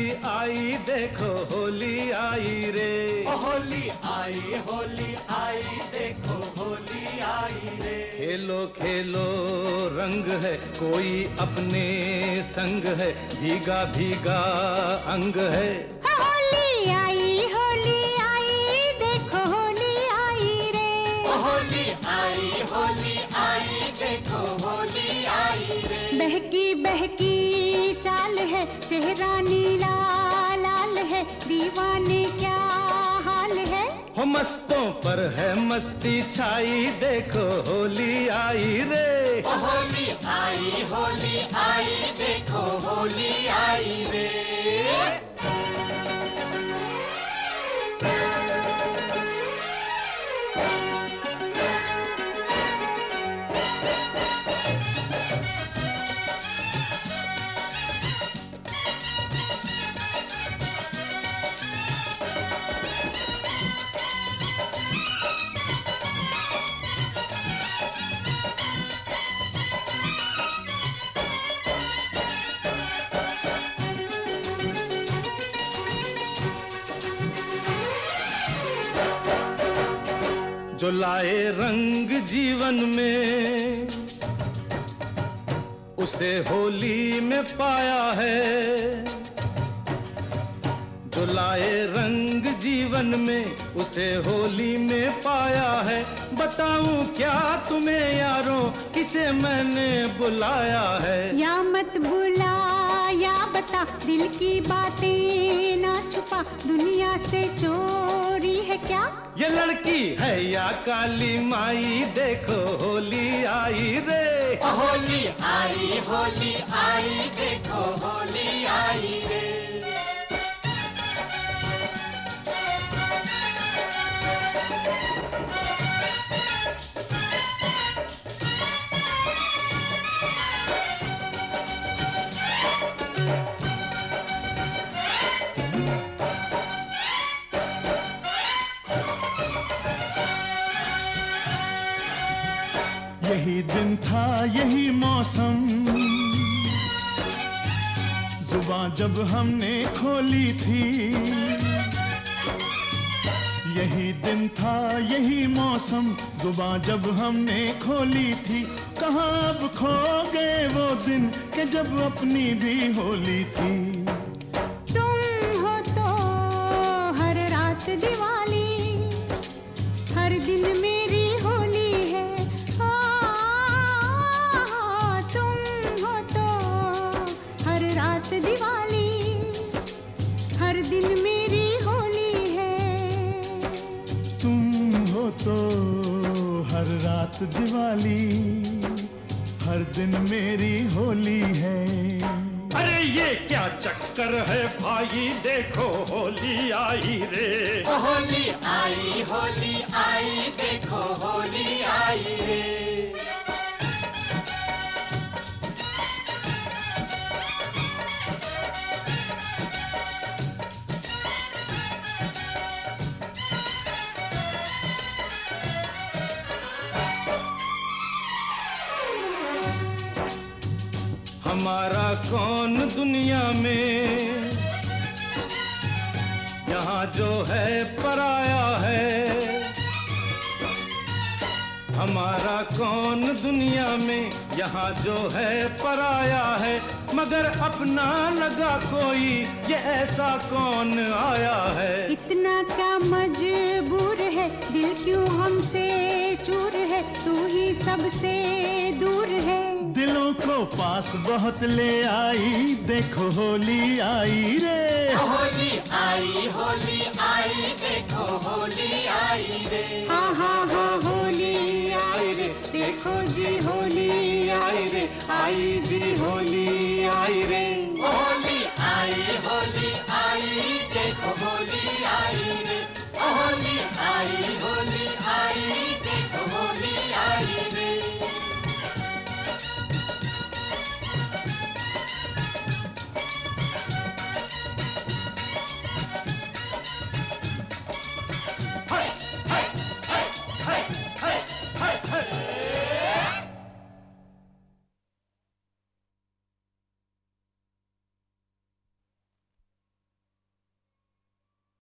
आई देखो होली आई रे। होली आई देखो होली आई रे। खेलो खेलो रंग है कोई अपने संग है, भीगा भीगा अंग है। होली आई देखो होली आई रे। होली आई देखो होली आई रे। बहकी बहकी चाल है, चेहरा नीला लाल है, दीवाने क्या हाल है। हो मस्तों पर है मस्ती छाई, देखो होली आई रे। होली आई देखो होली आई रे। जो लाए रंग जीवन में, उसे होली में पाया है। जो लाए रंग जीवन में, उसे होली में पाया है। बताऊं क्या तुम्हें यारों, किसे मैंने बुलाया है। या मत बुला या बता, दिल की बातें ना छुपा, दुनिया से चोरी है क्या। ये लड़की है या काली माई, देखो होली आई रे। होली आई देखो होली आई रे। यही दिन था यही मौसम, जुबान जब हमने खोली थी। यही दिन था यही मौसम, जुबान जब हमने खोली थी। कहाँ अब खो गए वो दिन कि जब अपनी भी होली थी। तुम हो तो हर रात दिवाली, हर दिन मेरी होली है। दिवाली हर दिन मेरी होली है। तुम हो तो हर रात दिवाली, हर दिन मेरी होली है। अरे ये क्या चक्कर है भाई, देखो होली आई रे। होली आई देखो होली आई रे। हमारा कौन दुनिया में, यहाँ जो है पराया है। हमारा कौन दुनिया में, यहाँ जो है पराया है। मगर अपना लगा कोई, ये ऐसा कौन आया है। इतना क्या मजबूर है, दिल क्यों हमसे चूर है, तू ही सबसे दूर है। दिलों को पास बहुत ले आई, देखो होली आई रे। होली आई देखो होली आई रे। हाँ हाँ हाँ होली आई रे, देखो जी होली आई रे, आई जी होली आई रे। होली आई